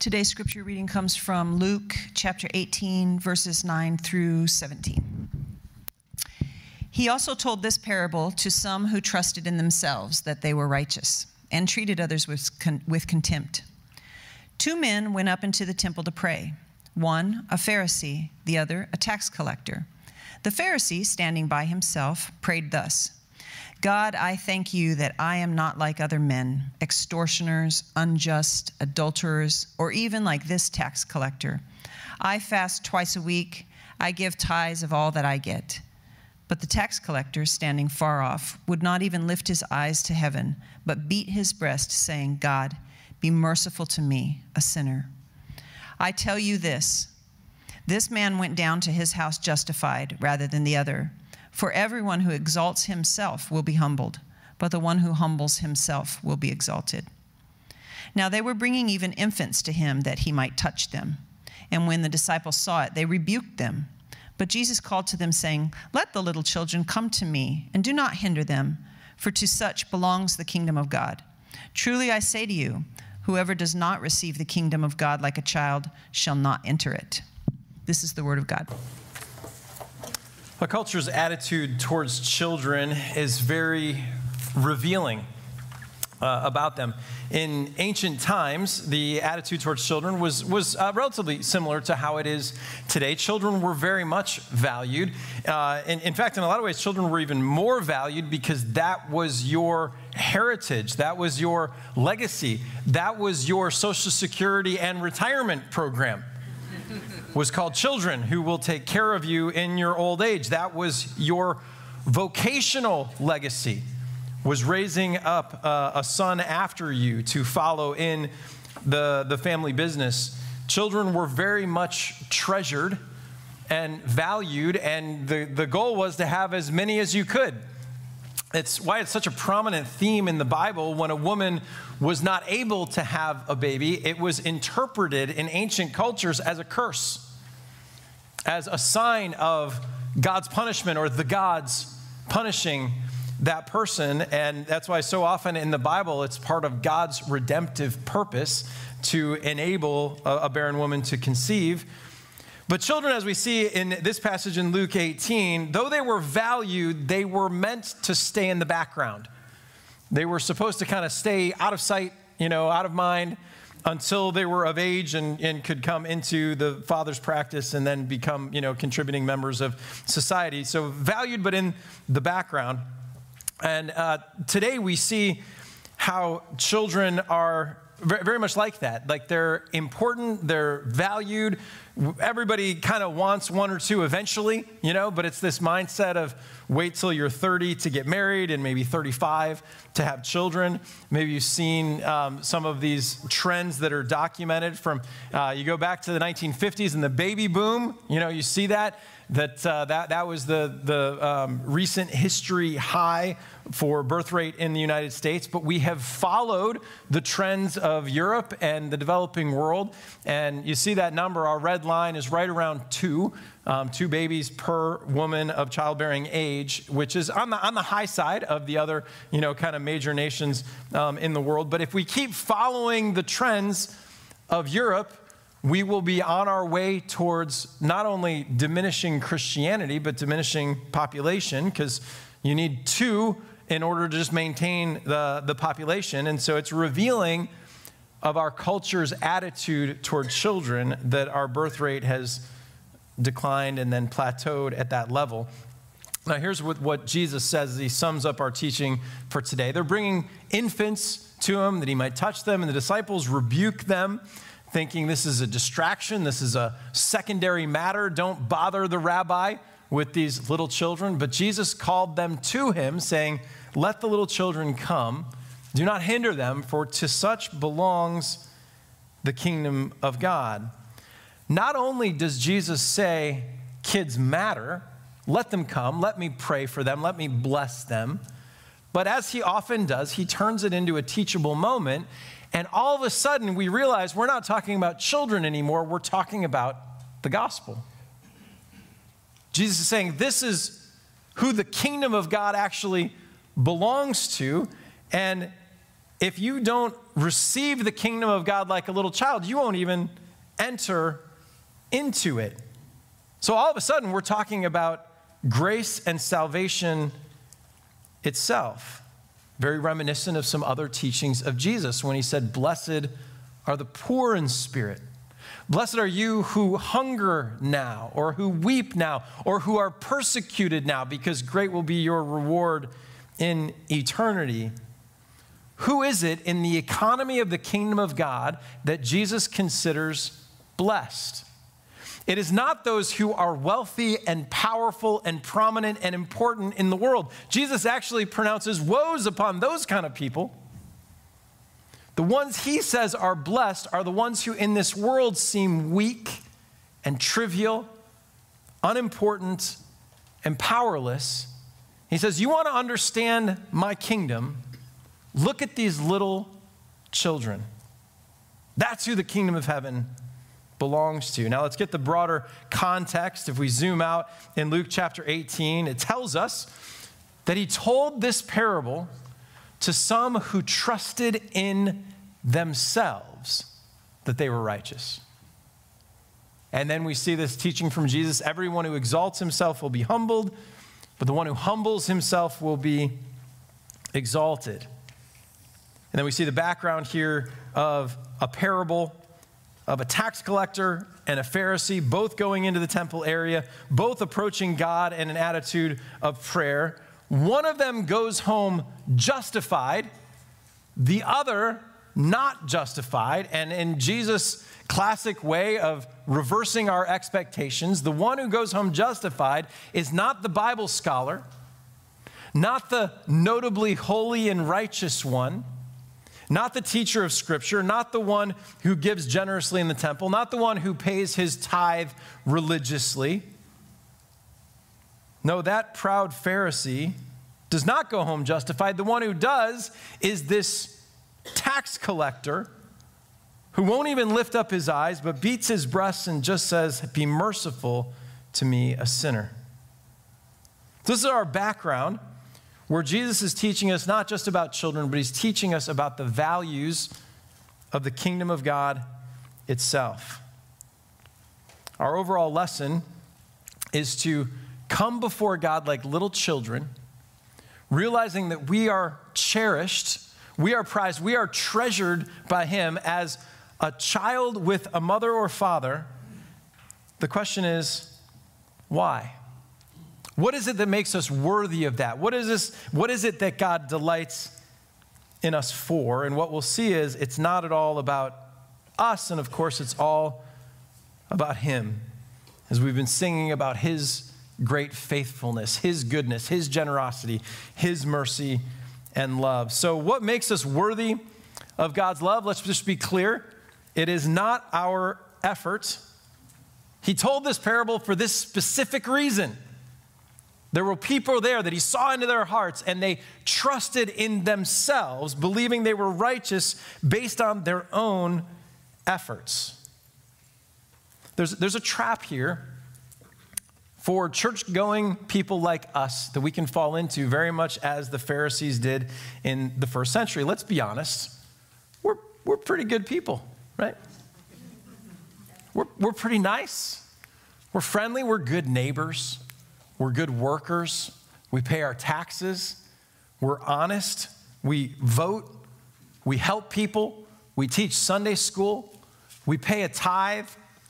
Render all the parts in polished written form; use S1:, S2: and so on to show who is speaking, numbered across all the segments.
S1: Today's scripture reading comes from Luke chapter 18, verses 9 through 17. He also told this parable to some who trusted in themselves that they were righteous and treated others with contempt. 2 men went up into the temple to pray, one a Pharisee, the other a tax collector. The Pharisee, standing by himself, prayed thus: God, I thank you that I am not like other men, extortioners, unjust, adulterers, or even like this tax collector. I fast twice a week. I give tithes of all that I get. But the tax collector, standing far off, would not even lift his eyes to heaven, but beat his breast, saying, God, be merciful to me, a sinner. I tell you this man went down to his house justified rather than the other. For everyone who exalts himself will be humbled, but the one who humbles himself will be exalted. Now they were bringing even infants to him that he might touch them. And when the disciples saw it, they rebuked them. But Jesus called to them, saying, Let the little children come to me, and do not hinder them, for to such belongs the kingdom of God. Truly I say to you, whoever does not receive the kingdom of God like a child shall not enter it. This is the word of God.
S2: Our culture's attitude towards children is very revealing about them. In ancient times, the attitude towards children was relatively similar to how it is today. Children were very much valued. In fact, in a lot of ways, children were even more valued because that was your heritage. That was your legacy. That was your Social Security and retirement program. Was called children who will take care of you in your old age. That was your vocational legacy, was raising up a son after you to follow in the family business. Children were very much treasured and valued, and the goal was to have as many as you could. It's why it's such a prominent theme in the Bible. When a woman was not able to have a baby, it was interpreted in ancient cultures as a curse, as a sign of God's punishment or the gods punishing that person. And that's why so often in the Bible, it's part of God's redemptive purpose to enable a barren woman to conceive. But children, as we see in this passage in Luke 18, though they were valued, they were meant to stay in the background. They were supposed to kind of stay out of sight, out of mind, until they were of age and could come into the Father's practice and then become, contributing members of society. So valued, but in the background. And today we see how children are very much like that. Like they're important, they're valued. Everybody kind of wants one or two eventually, but it's this mindset of wait till you're 30 to get married and maybe 35 to have children. Maybe you've seen some of these trends that are documented from, you go back to the 1950s and the baby boom, you see that was the recent history high for birth rate in the United States, but we have followed the trends of Europe and the developing world, and you see that number. Our red line is right around 2 babies per woman of childbearing age, which is on the high side of the other, kind of major nations in the world. But if we keep following the trends of Europe, we will be on our way towards not only diminishing Christianity, but diminishing population, because you need 2 in order to just maintain the population. And so it's revealing of our culture's attitude toward children that our birth rate has declined and then plateaued at that level. Now here's what Jesus says as he sums up our teaching for today. They're bringing infants to him that he might touch them, and the disciples rebuke them, thinking this is a distraction, this is a secondary matter, don't bother the rabbi with these little children. But Jesus called them to him, saying, let the little children come, do not hinder them, for to such belongs the kingdom of God. Not only does Jesus say kids matter, let them come, let me pray for them, let me bless them, but as he often does, he turns it into a teachable moment. And all of a sudden, we realize we're not talking about children anymore. We're talking about the gospel. Jesus is saying this is who the kingdom of God actually belongs to. And if you don't receive the kingdom of God like a little child, you won't even enter into it. So all of a sudden, we're talking about grace and salvation itself. Very reminiscent of some other teachings of Jesus when he said, "Blessed are the poor in spirit. Blessed are you who hunger now, or who weep now, or who are persecuted now, because great will be your reward in eternity." Who is it in the economy of the kingdom of God that Jesus considers blessed? It is not those who are wealthy and powerful and prominent and important in the world. Jesus actually pronounces woes upon those kind of people. The ones he says are blessed are the ones who in this world seem weak and trivial, unimportant, and powerless. He says, you want to understand my kingdom? Look at these little children. That's who the kingdom of heaven belongs to. Now let's get the broader context. If we zoom out in Luke chapter 18, it tells us that he told this parable to some who trusted in themselves that they were righteous. And then we see this teaching from Jesus: everyone who exalts himself will be humbled, but the one who humbles himself will be exalted. And then we see the background here of a parable of a tax collector and a Pharisee, both going into the temple area, both approaching God in an attitude of prayer. One of them goes home justified, the other not justified. And in Jesus' classic way of reversing our expectations, the one who goes home justified is not the Bible scholar, not the notably holy and righteous one, not the teacher of Scripture, not the one who gives generously in the temple, not the one who pays his tithe religiously. No, that proud Pharisee does not go home justified. The one who does is this tax collector who won't even lift up his eyes, but beats his breast and just says, "Be merciful to me, a sinner." This is our background, where Jesus is teaching us not just about children, but he's teaching us about the values of the kingdom of God itself. Our overall lesson is to come before God like little children, realizing that we are cherished, we are prized, we are treasured by him as a child with a mother or father. The question is, why? What is it that makes us worthy of that? What is it that God delights in us for? And what we'll see is it's not at all about us, and of course it's all about him. As we've been singing about his great faithfulness, his goodness, his generosity, his mercy and love. So what makes us worthy of God's love? Let's just be clear. It is not our effort. He told this parable for this specific reason. There were people there that he saw into their hearts, and they trusted in themselves, believing they were righteous based on their own efforts. There's a trap here for church-going people like us that we can fall into, very much as the Pharisees did in the first century. Let's be honest. We're pretty good people, right? We're pretty nice. We're friendly. We're good neighbors. We're good workers. We pay our taxes. We're honest. We vote. We help people. We teach Sunday school. We pay a tithe.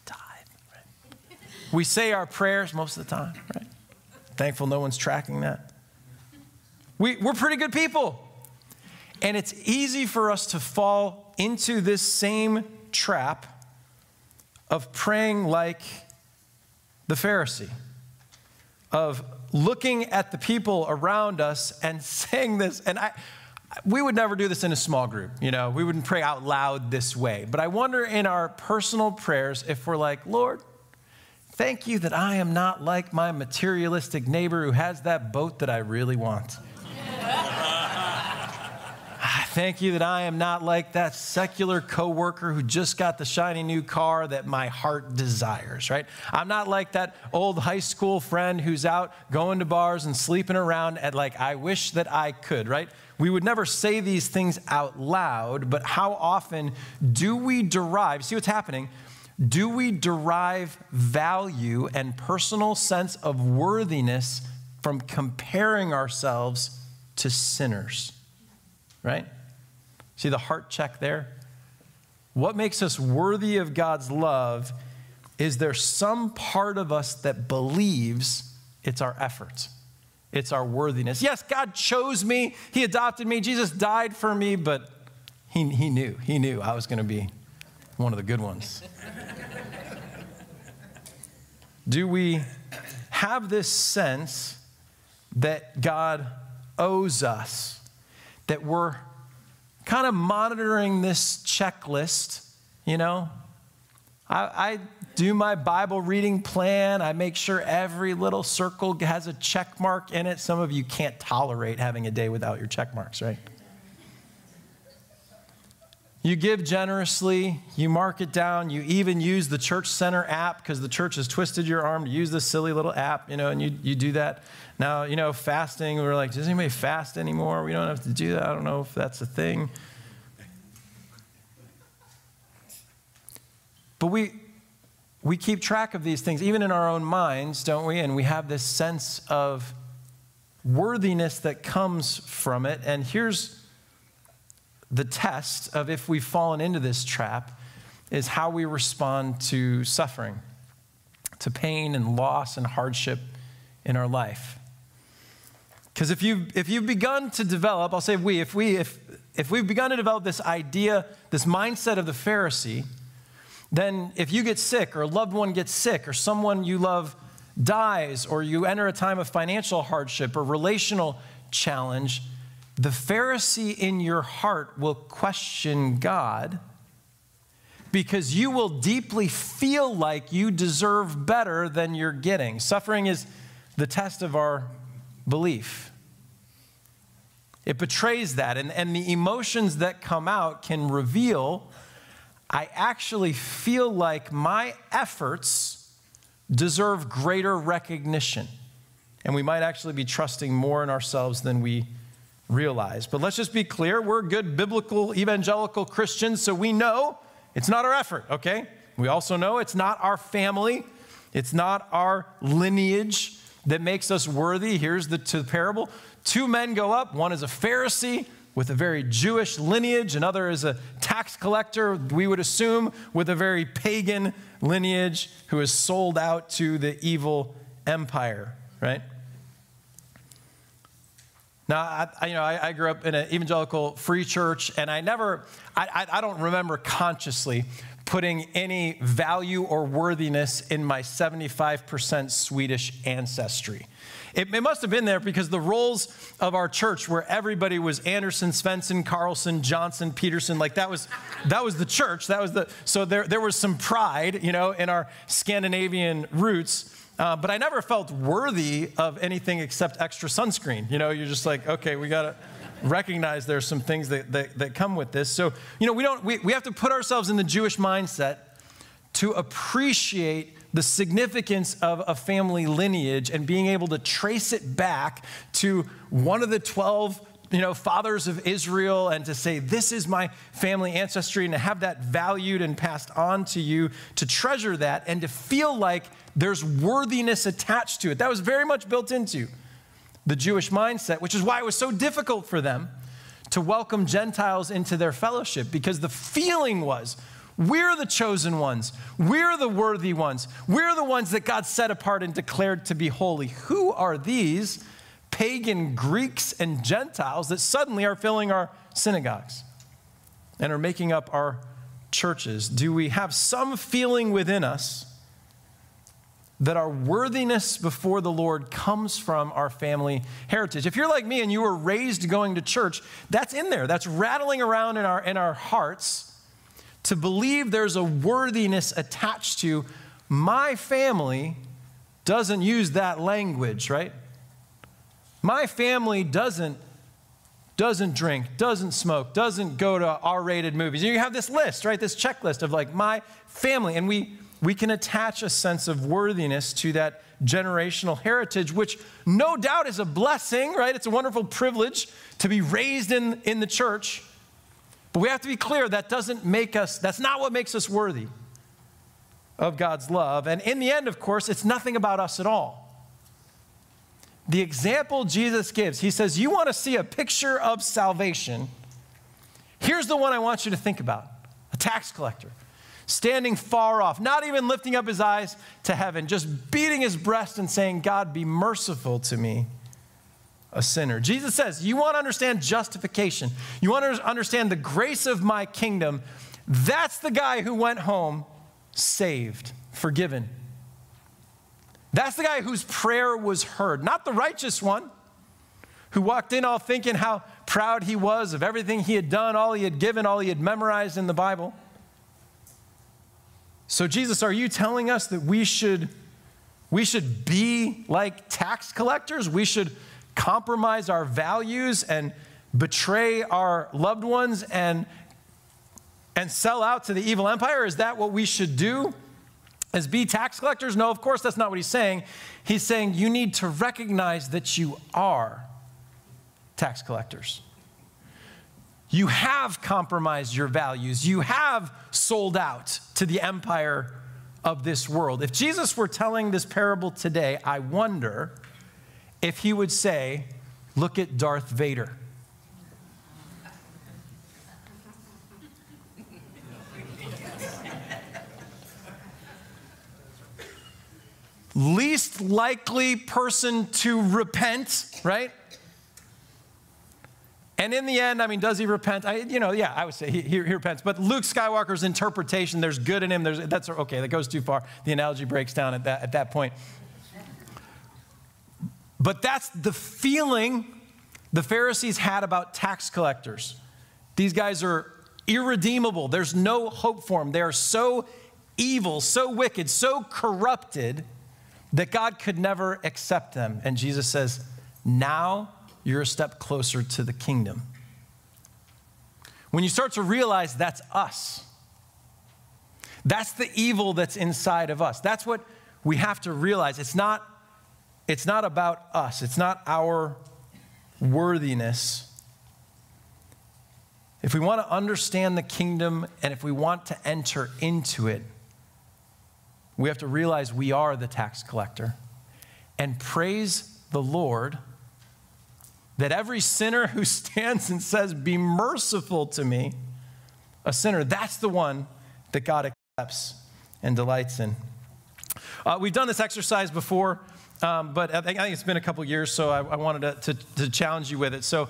S2: Right? We say our prayers most of the time, right? Thankful no one's tracking that. We're pretty good people. And it's easy for us to fall into this same trap of praying like the Pharisee, of looking at the people around us and saying this. And we would never do this in a small group. We wouldn't pray out loud this way. But I wonder in our personal prayers if we're like, Lord, thank you that I am not like my materialistic neighbor who has that boat that I really want. Thank you that I am not like that secular coworker who just got the shiny new car that my heart desires, right? I'm not like that old high school friend who's out going to bars and sleeping around at I wish that I could, right? we would never say these things out loud, but how often do we derive, see what's happening? Do we derive value and personal sense of worthiness from comparing ourselves to sinners, right? See the heart check there? What makes us worthy of God's love is there some part of us that believes it's our effort. It's our worthiness. Yes, God chose me. He adopted me. Jesus died for me, but he knew I was going to be one of the good ones. Do we have this sense that God owes us, that we're kind of monitoring this checklist, you know? I do my Bible reading plan. I make sure every little circle has a check mark in it. Some of you can't tolerate having a day without your check marks, right? You give generously, you mark it down, you even use the Church Center app because the church has twisted your arm to use this silly little app, you know, and you do that. Now, you know, fasting, we're like, does anybody fast anymore? We don't have to do that. I don't know if that's a thing. But we keep track of these things, even in our own minds, don't we? And we have this sense of worthiness that comes from it. And here's the test of if we've fallen into this trap, is how we respond to suffering, to pain and loss and hardship in our life. Because if you've begun to develop, I'll say if we've begun to develop this idea, this mindset of the Pharisee, then if you get sick or a loved one gets sick or someone you love dies or you enter a time of financial hardship or relational challenge, the Pharisee in your heart will question God because you will deeply feel like you deserve better than you're getting. Suffering is the test of our belief. It betrays that, and the emotions that come out can reveal, I actually feel like my efforts deserve greater recognition. And we might actually be trusting more in ourselves than we realize. But let's just be clear, we're good biblical evangelical Christians, so we know it's not our effort, okay? We also know it's not our family, it's not our lineage that makes us worthy. Here's the parable. Two men go up, one is a Pharisee with a very Jewish lineage, another is a tax collector, we would assume, with a very pagan lineage who is sold out to the evil empire, right? Now, I grew up in an evangelical free church, and I don't remember consciously putting any value or worthiness in my 75% Swedish ancestry. It must have been there because the roles of our church where everybody was Anderson, Svensson, Carlson, Johnson, Peterson, like that was the church. So there was some pride, in our Scandinavian roots. But I never felt worthy of anything except extra sunscreen. You're just like, okay, we got to recognize there's some things that come with this. So, we have to put ourselves in the Jewish mindset to appreciate the significance of a family lineage and being able to trace it back to one of the 12 fathers of Israel, and to say, this is my family ancestry, and to have that valued and passed on to you, to treasure that, and to feel like there's worthiness attached to it. That was very much built into the Jewish mindset, which is why it was so difficult for them to welcome Gentiles into their fellowship, because the feeling was, we're the chosen ones. We're the worthy ones. We're the ones that God set apart and declared to be holy. Who are these pagan Greeks and Gentiles that suddenly are filling our synagogues and are making up our churches? Do we have some feeling within us that our worthiness before the Lord comes from our family heritage? If you're like me and you were raised going to church, that's in there. That's rattling around in our hearts, to believe there's a worthiness attached to my family doesn't use that language, right? My family doesn't drink, doesn't smoke, doesn't go to R-rated movies. You have this list, right? This checklist of like my family. And we we can attach a sense of worthiness to that generational heritage, which no doubt is a blessing, right? It's a wonderful privilege to be raised in the church. But we have to be clear, that's not what makes us worthy of God's love. And in the end, of course, it's nothing about us at all. The example Jesus gives, he says, you want to see a picture of salvation? Here's the one I want you to think about. A tax collector, standing far off, not even lifting up his eyes to heaven, just beating his breast and saying, God, be merciful to me, a sinner. Jesus says, you want to understand justification. You want to understand the grace of my kingdom. That's the guy who went home saved, forgiven. That's the guy whose prayer was heard, not the righteous one who walked in all thinking how proud he was of everything he had done, all he had given, all he had memorized in the Bible. So Jesus, are you telling us that we should be like tax collectors? We should compromise our values and betray our loved ones and sell out to the evil empire? Is that what we should do? As be tax collectors? No, of course that's not what he's saying. He's saying you need to recognize that you are tax collectors. You have compromised your values. You have sold out to the empire of this world. If Jesus were telling this parable today, I wonder if he would say, look at Darth Vader. Least likely person to repent, right? And in the end, I mean, does he repent? I would say he repents. But Luke Skywalker's interpretation, there's good in him. That's okay, that goes too far. The analogy breaks down at that point. But that's the feeling the Pharisees had about tax collectors. These guys are irredeemable. There's no hope for them. They are so evil, so wicked, so corrupted that God could never accept them. And Jesus says, now you're a step closer to the kingdom. When you start to realize that's us, that's the evil that's inside of us. That's what we have to realize. It's not about us. It's not our worthiness. If we want to understand the kingdom and if we want to enter into it, we have to realize we are the tax collector and praise the Lord that every sinner who stands and says, be merciful to me, a sinner, that's the one that God accepts and delights in. We've done this exercise before, but I think it's been a couple years, so I wanted to challenge you with it. So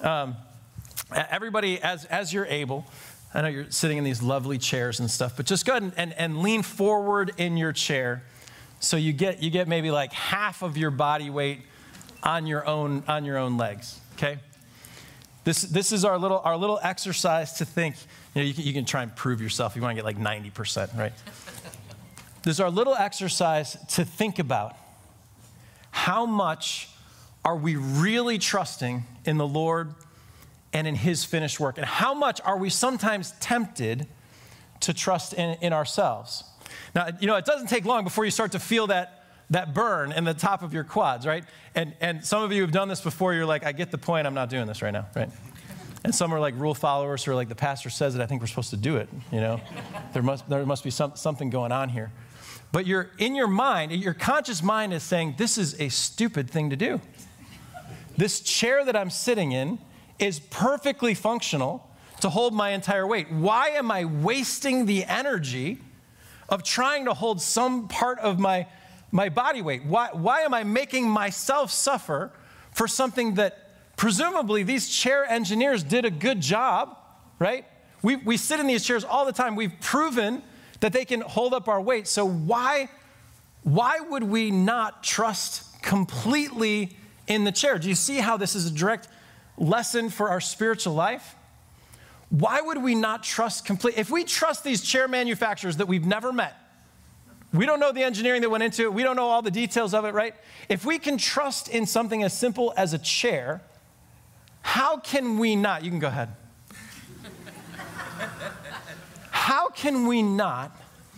S2: everybody, as you're able, I know you're sitting in these lovely chairs and stuff, but just go ahead and lean forward in your chair so you get maybe like half of your body weight on your own legs, okay? This is our little exercise to think. You can try and prove yourself. You want to get like 90%, right? This is our little exercise to think about how much are we really trusting in the Lord and in his finished work? And how much are we sometimes tempted to trust in ourselves? Now, it doesn't take long before you start to feel that burn in the top of your quads, right? And some of you have done this before. You're like, I get the point. I'm not doing this right now, right? And some are like rule followers who are like, the pastor says it. I think we're supposed to do it, There must be something going on here. But you're in your mind, your conscious mind is saying, this is a stupid thing to do. This chair that I'm sitting in is perfectly functional to hold my entire weight. Why am I wasting the energy of trying to hold some part of my body weight? Why am I making myself suffer for something that presumably these chair engineers did a good job, right? We sit in these chairs all the time. We've proven that they can hold up our weight. So why would we not trust completely in the chair? Do you see how this is a direct lesson for our spiritual life? Why would we not trust completely? If we trust these chair manufacturers that we've never met, we don't know the engineering that went into it, we don't know all the details of it, right? If we can trust in something as simple as a chair, how can we not? You can go ahead. How can we not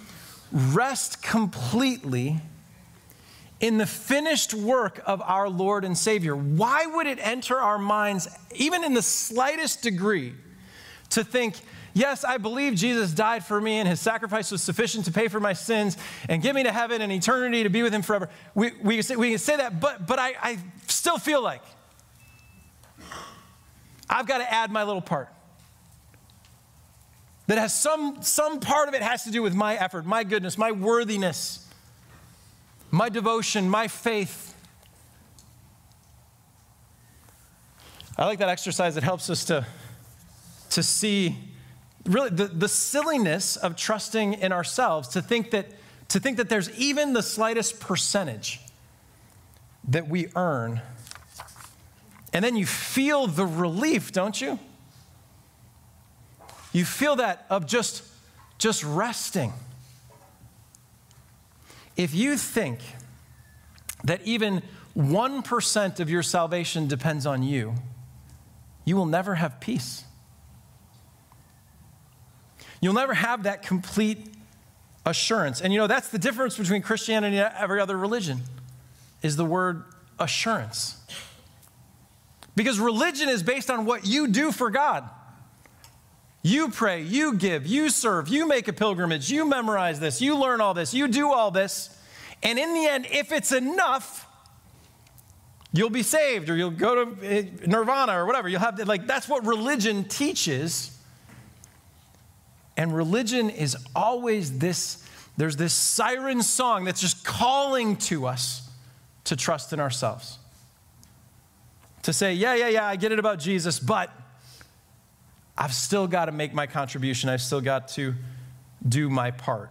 S2: rest completely in the finished work of our Lord and Savior. Why would it enter our minds, even in the slightest degree, to think, yes, I believe Jesus died for me and his sacrifice was sufficient to pay for my sins and get me to heaven and eternity to be with him forever. We can say that, but I still feel like I've got to add my little part. That has some part of it has to do with my effort, my goodness, my worthiness, my devotion, my faith. I like that exercise. It helps us to see really the silliness of trusting in ourselves, to think that there's even the slightest percentage that we earn. And then you feel the relief, don't you? You feel that of just resting. If you think that even 1% of your salvation depends on you, you will never have peace. You'll never have that complete assurance. And that's the difference between Christianity and every other religion, is the word assurance. Because religion is based on what you do for God. You pray, you give, you serve, you make a pilgrimage, you memorize this, you learn all this, you do all this. And in the end, if it's enough, you'll be saved or you'll go to nirvana or whatever. You'll have that's what religion teaches. And religion is always there's this siren song that's just calling to us to trust in ourselves. To say, yeah, I get it about Jesus, but I've still got to make my contribution. I've still got to do my part.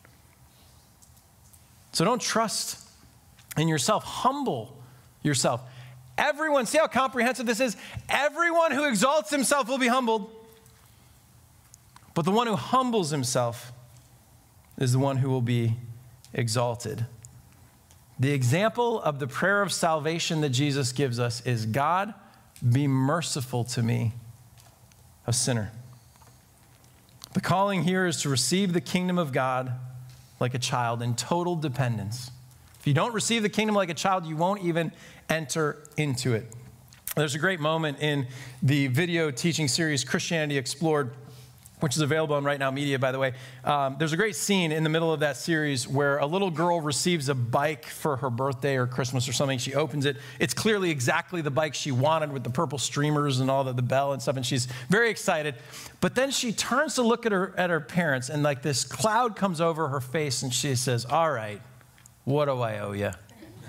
S2: So don't trust in yourself. Humble yourself. Everyone, see how comprehensive this is? Everyone who exalts himself will be humbled. But the one who humbles himself is the one who will be exalted. The example of the prayer of salvation that Jesus gives us is, God, be merciful to me, a sinner. The calling here is to receive the kingdom of God like a child in total dependence. If you don't receive the kingdom like a child, you won't even enter into it. There's a great moment in the video teaching series Christianity Explored, which is available on Right Now Media, by the way. There's a great scene in the middle of that series where a little girl receives a bike for her birthday or Christmas or something. She opens it. It's clearly exactly the bike she wanted with the purple streamers and all the bell and stuff, and she's very excited. But then she turns to look at her parents, and this cloud comes over her face, and she says, all right, what do I owe you?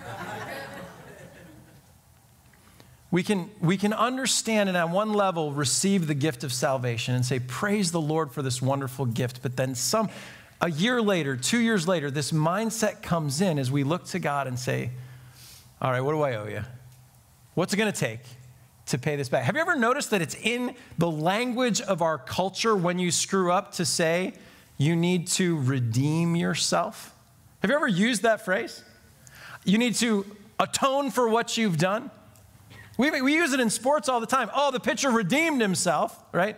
S2: We can understand and on one level receive the gift of salvation and say, praise the Lord for this wonderful gift. But then a year later, 2 years later, this mindset comes in as we look to God and say, all right, what do I owe you? What's it going to take to pay this back? Have you ever noticed that it's in the language of our culture when you screw up to say you need to redeem yourself? Have you ever used that phrase? You need to atone for what you've done. We use it in sports all the time. Oh, the pitcher redeemed himself, right?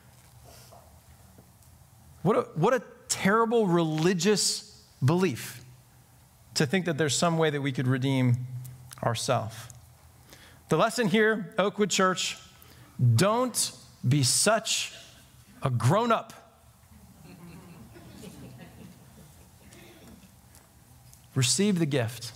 S2: What a terrible religious belief to think that there's some way that we could redeem ourselves. The lesson here, Oakwood Church, don't be such a grown-up. Receive the gift.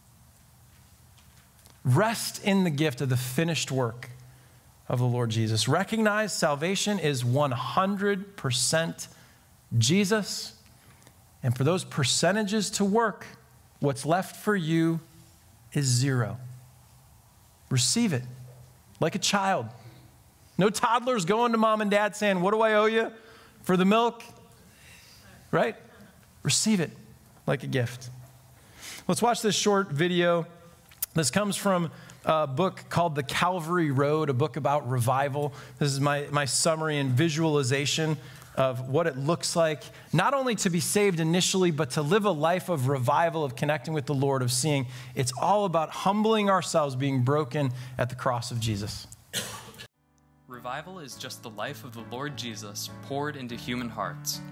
S2: Rest in the gift of the finished work of the Lord Jesus. Recognize salvation is 100% Jesus. And for those percentages to work, what's left for you is zero. Receive it like a child. No toddlers going to mom and dad saying, what do I owe you for the milk? Right? Receive it like a gift. Let's watch this short video. This comes from a book called The Calvary Road, a book about revival. This is my summary and visualization of what it looks like, not only to be saved initially, but to live a life of revival, of connecting with the Lord, of seeing it's all about humbling ourselves, being broken at the cross of Jesus.
S3: Revival is just the life of the Lord Jesus poured into human hearts.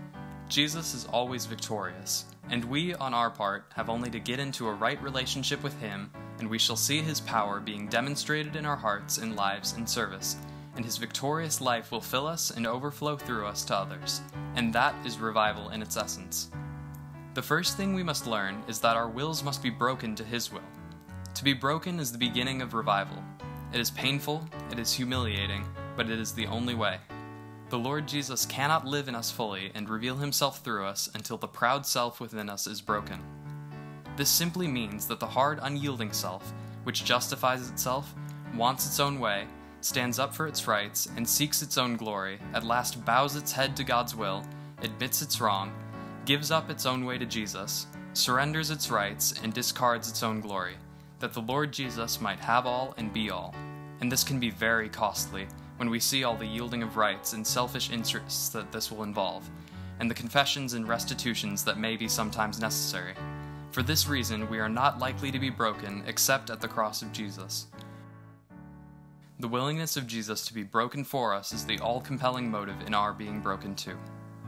S3: Jesus is always victorious, and we, on our part, have only to get into a right relationship with him, and we shall see his power being demonstrated in our hearts and lives and service, and his victorious life will fill us and overflow through us to others, and that is revival in its essence. The first thing we must learn is that our wills must be broken to his will. To be broken is the beginning of revival. It is painful, it is humiliating, but it is the only way. The Lord Jesus cannot live in us fully and reveal himself through us until the proud self within us is broken. This simply means that the hard, unyielding self, which justifies itself, wants its own way, stands up for its rights, and seeks its own glory, at last bows its head to God's will, admits its wrong, gives up its own way to Jesus, surrenders its rights, and discards its own glory, that the Lord Jesus might have all and be all. And this can be very costly when we see all the yielding of rights and selfish interests that this will involve, and the confessions and restitutions that may be sometimes necessary. For this reason, we are not likely to be broken except at the cross of Jesus. The willingness of Jesus to be broken for us is the all-compelling motive in our being broken too.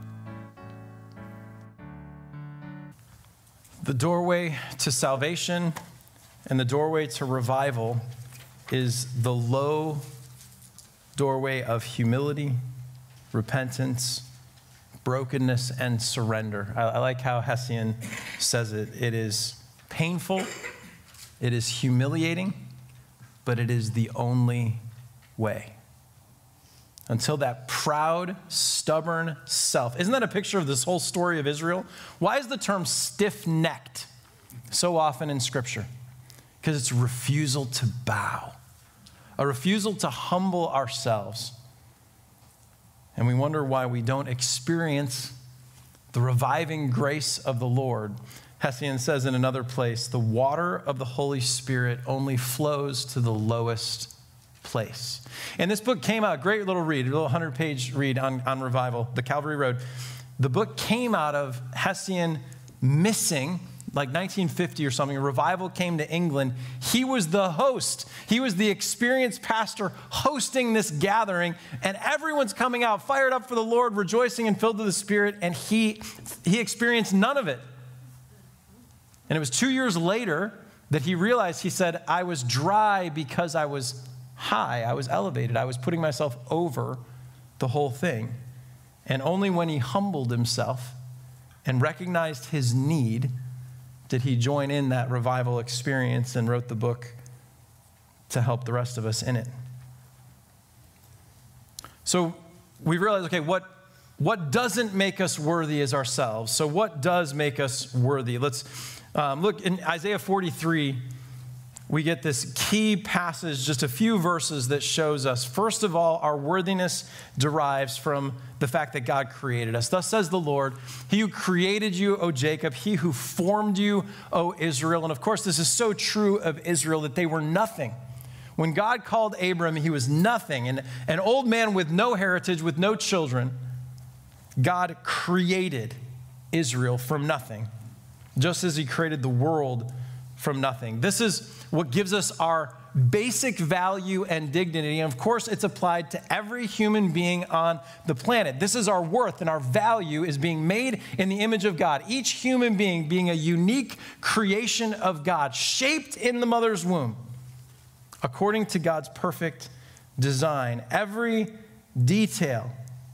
S2: The doorway to salvation and the doorway to revival is the low doorway of humility, repentance, brokenness, and surrender. I like how Hessian says it. It is painful, it is humiliating, but it is the only way. Until that proud, stubborn self. Isn't that a picture of this whole story of Israel? Why is the term stiff-necked so often in Scripture? Because it's a refusal to bow, a refusal to humble ourselves. And we wonder why we don't experience the reviving grace of the Lord. Hessian says in another place, the water of the Holy Spirit only flows to the lowest place. And this book came out, great little read, a little 100-page read on revival, the Calvary Road. The book came out of Hessian missing, like 1950 or something, a revival came to England. He was the host. He was the experienced pastor hosting this gathering, and everyone's coming out fired up for the Lord, rejoicing and filled with the Spirit, and he experienced none of it. And it was 2 years later that he realized, he said, I was dry because I was high, I was elevated, I was putting myself over the whole thing. And only when he humbled himself and recognized his need did he join in that revival experience and wrote the book to help the rest of us in it. So we realize, okay, what doesn't make us worthy is ourselves. So what does make us worthy? Let's look in Isaiah 43. We get this key passage, just a few verses that shows us, first of all, our worthiness derives from the fact that God created us. Thus says the Lord, he who created you, O Jacob, he who formed you, O Israel. And of course, this is so true of Israel that they were nothing. When God called Abram, he was nothing. And an old man with no heritage, with no children, God created Israel from nothing, just as he created the world from nothing. This is what gives us our basic value and dignity. And of course, it's applied to every human being on the planet. This is our worth, and our value is being made in the image of God. Each human being a unique creation of God, shaped in the mother's womb, according to God's perfect design. Every detail,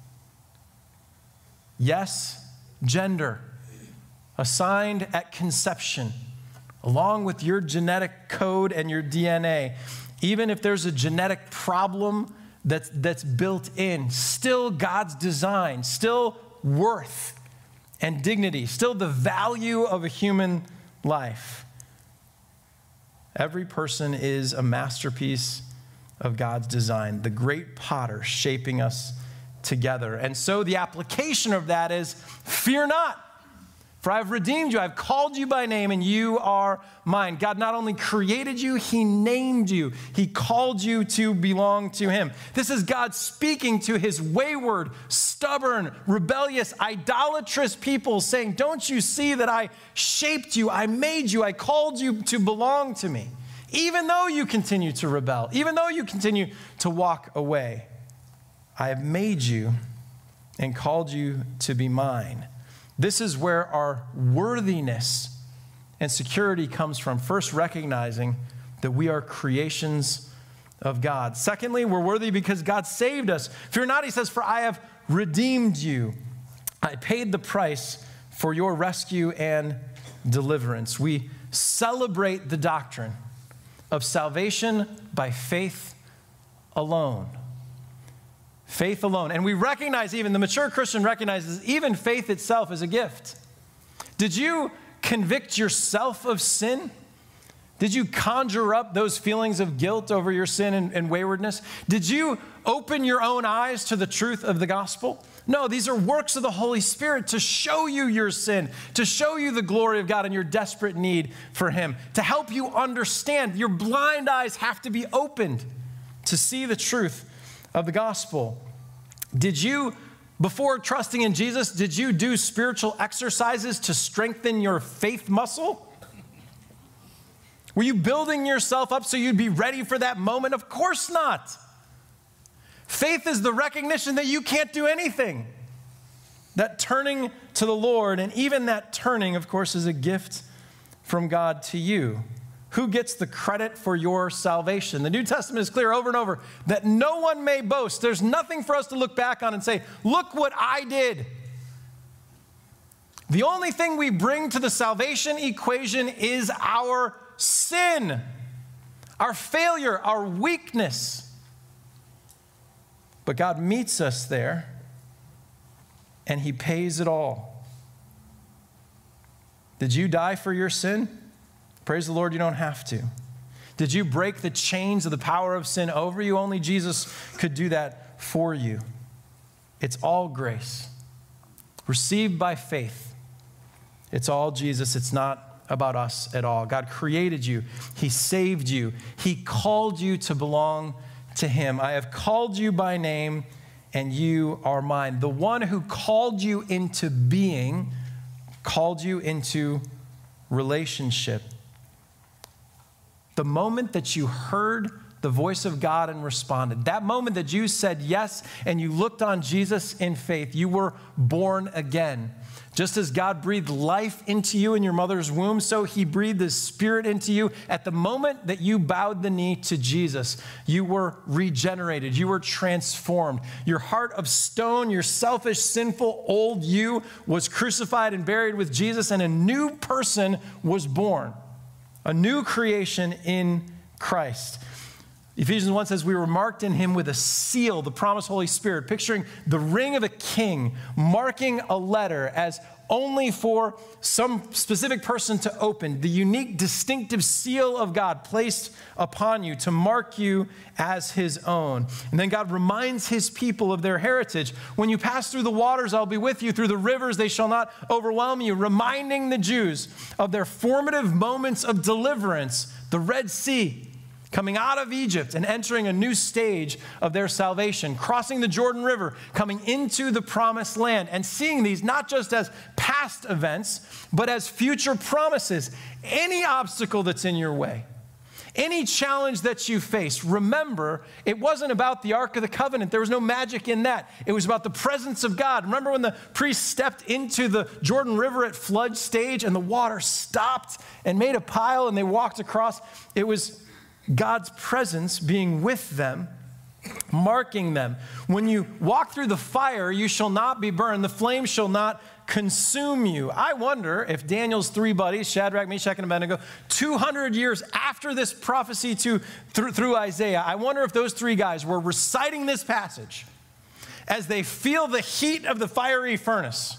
S2: yes, gender, assigned at conception, along with your genetic code and your DNA. Even if there's a genetic problem that's built in, still God's design, still worth and dignity, still the value of a human life. Every person is a masterpiece of God's design, the great potter shaping us together. And so the application of that is, fear not. For I have redeemed you, I have called you by name, and you are mine. God not only created you, he named you. He called you to belong to him. This is God speaking to his wayward, stubborn, rebellious, idolatrous people, saying, don't you see that I shaped you, I made you, I called you to belong to me, even though you continue to rebel, even though you continue to walk away. I have made you and called you to be mine. This is where our worthiness and security comes from. First, recognizing that we are creations of God. Secondly, we're worthy because God saved us. Fear not, he says, for I have redeemed you. I paid the price for your rescue and deliverance. We celebrate the doctrine of salvation by faith alone. Faith alone. And we recognize, even the mature Christian recognizes, even faith itself is a gift. Did you convict yourself of sin? Did you conjure up those feelings of guilt over your sin and waywardness? Did you open your own eyes to the truth of the gospel? No, these are works of the Holy Spirit to show you your sin, to show you the glory of God and your desperate need for him, to help you understand. Your blind eyes have to be opened to see the truth of the gospel. Did you, before trusting in Jesus, did you do spiritual exercises to strengthen your faith muscle? Were you building yourself up so you'd be ready for that moment? Of course not. Faith is the recognition that you can't do anything. That turning to the Lord, and even that turning, of course, is a gift from God to you. Who gets the credit for your salvation? The New Testament is clear over and over that no one may boast. There's nothing for us to look back on and say, look what I did. The only thing we bring to the salvation equation is our sin, our failure, our weakness. But God meets us there, and he pays it all. Did you die for your sin? Praise the Lord, you don't have to. Did you break the chains of the power of sin over you? Only Jesus could do that for you. It's all grace, received by faith. It's all Jesus. It's not about us at all. God created you. He saved you. He called you to belong to him. I have called you by name, and you are mine. The one who called you into being called you into relationship. The moment that you heard the voice of God and responded, that moment that you said yes and you looked on Jesus in faith, you were born again. Just as God breathed life into you in your mother's womb, so he breathed his spirit into you. At the moment that you bowed the knee to Jesus, you were regenerated. You were transformed. Your heart of stone, your selfish, sinful, old you was crucified and buried with Jesus, and a new person was born, a new creation in Christ. Ephesians 1 says we were marked in him with a seal, the promised Holy Spirit, picturing the ring of a king, marking a letter as only for some specific person to open, the unique, distinctive seal of God placed upon you to mark you as his own. And then God reminds his people of their heritage. When you pass through the waters, I'll be with you. Through the rivers, they shall not overwhelm you, reminding the Jews of their formative moments of deliverance, the Red Sea, coming out of Egypt and entering a new stage of their salvation, crossing the Jordan River, coming into the promised land, and seeing these not just as past events, but as future promises. Any obstacle that's in your way, any challenge that you face, remember, it wasn't about the Ark of the Covenant. There was no magic in that. It was about the presence of God. Remember when the priests stepped into the Jordan River at flood stage and the water stopped and made a pile and they walked across? It was God's presence being with them, marking them. When you walk through the fire, you shall not be burned. The flame shall not consume you. I wonder if Daniel's three buddies, Shadrach, Meshach, and Abednego, 200 years after this prophecy through Isaiah, I wonder if those three guys were reciting this passage as they feel the heat of the fiery furnace.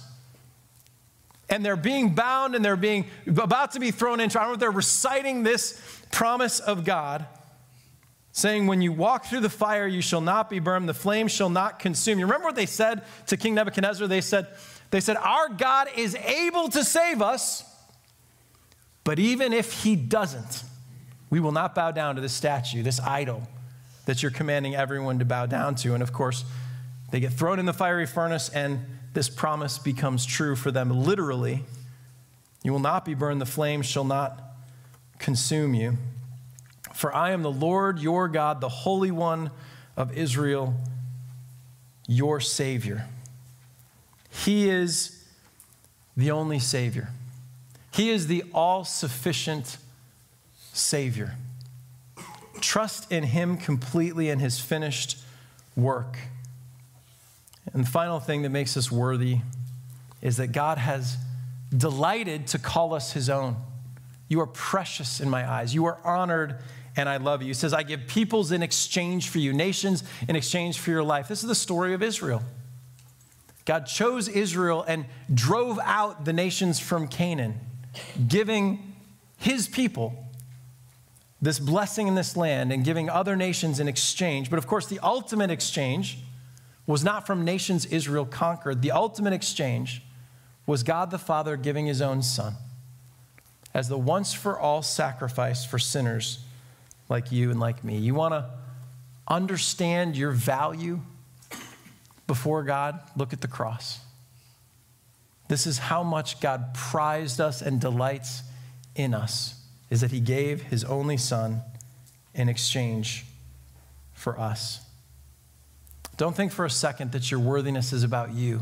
S2: And they're being bound and they're being about to be thrown into, I don't know if they're reciting this promise of God, saying, when you walk through the fire, you shall not be burned. The flame shall not consume you. Remember what they said to King Nebuchadnezzar? They said, our God is able to save us, but even if he doesn't, we will not bow down to this statue, this idol that you're commanding everyone to bow down to. And of course, they get thrown in the fiery furnace, and this promise becomes true for them. Literally, you will not be burned. The flame shall not consume you. For I am the Lord your God, the Holy One of Israel, your Savior. He is the only Savior. He is the all-sufficient Savior. Trust in him completely and his finished work. And the final thing that makes us worthy is that God has delighted to call us his own. You are precious in my eyes. You are honored, and I love you. He says, I give peoples in exchange for you, nations in exchange for your life. This is the story of Israel. God chose Israel and drove out the nations from Canaan, giving his people this blessing in this land and giving other nations in exchange. But of course, the ultimate exchange was not from nations Israel conquered. The ultimate exchange was God the Father giving his own Son as the once-for-all sacrifice for sinners like you and like me. You want to understand your value before God? Look at the cross. This is how much God prized us and delights in us, is that he gave his only Son in exchange for us. Don't think for a second that your worthiness is about you.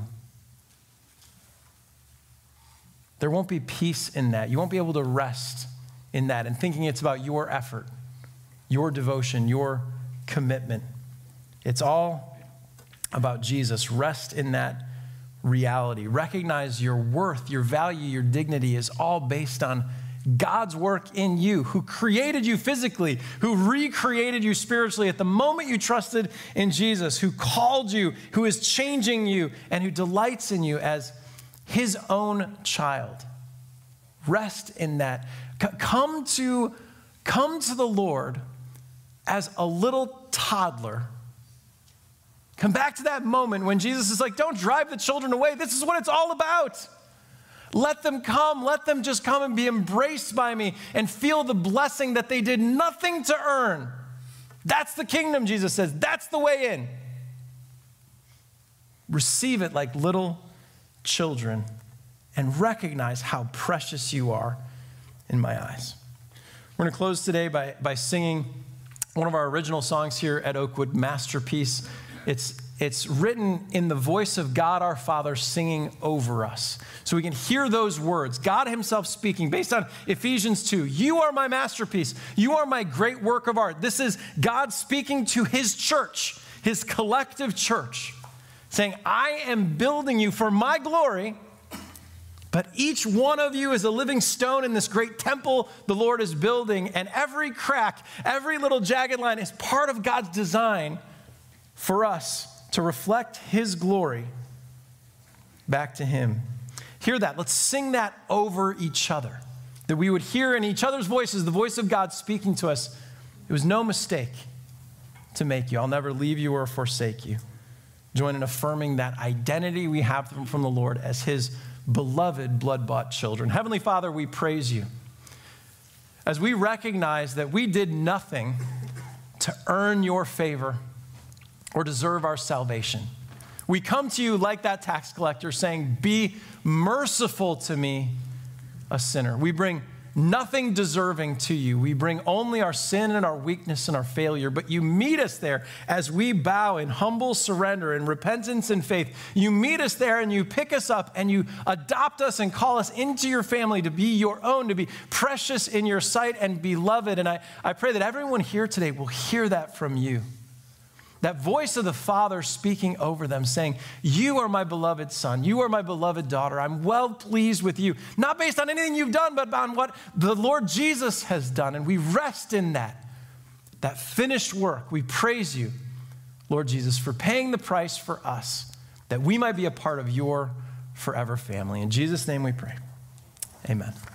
S2: There won't be peace in that. You won't be able to rest in that and thinking it's about your effort, your devotion, your commitment. It's all about Jesus. Rest in that reality. Recognize your worth, your value, your dignity is all based on God's work in you, who created you physically, who recreated you spiritually at the moment you trusted in Jesus, who called you, who is changing you, and who delights in you as his own child. Rest in that. Come to the Lord as a little toddler. Come back to that moment when Jesus is like, don't drive the children away. This is what it's all about. Let them come. Let them just come and be embraced by me and feel the blessing that they did nothing to earn. That's the kingdom, Jesus says. That's the way in. Receive it like little children and recognize how precious you are in my eyes. We're going to close today by singing one of our original songs here at Oakwood, Masterpiece. It's written in the voice of God our Father singing over us. So we can hear those words, God himself speaking based on Ephesians 2. You are my masterpiece. You are my great work of art. This is God speaking to his church, his collective church, saying, I am building you for my glory, but each one of you is a living stone in this great temple the Lord is building, and every crack, every little jagged line is part of God's design for us to reflect his glory back to him. Hear that. Let's sing that over each other, that we would hear in each other's voices the voice of God speaking to us. It was no mistake to make you. I'll never leave you or forsake you. Join in affirming that identity we have from the Lord as his beloved, blood-bought children. Heavenly Father, we praise you as we recognize that we did nothing to earn your favor or deserve our salvation. We come to you like that tax collector saying, be merciful to me, a sinner. We bring nothing deserving to you. We bring only our sin and our weakness and our failure, but you meet us there as we bow in humble surrender and repentance and faith. You meet us there and you pick us up and you adopt us and call us into your family to be your own, to be precious in your sight and beloved. And I pray that everyone here today will hear that from you. That voice of the Father speaking over them, saying, you are my beloved son. You are my beloved daughter. I'm well pleased with you. Not based on anything you've done, but on what the Lord Jesus has done. And we rest in that finished work. We praise you, Lord Jesus, for paying the price for us, that we might be a part of your forever family. In Jesus' name we pray. Amen.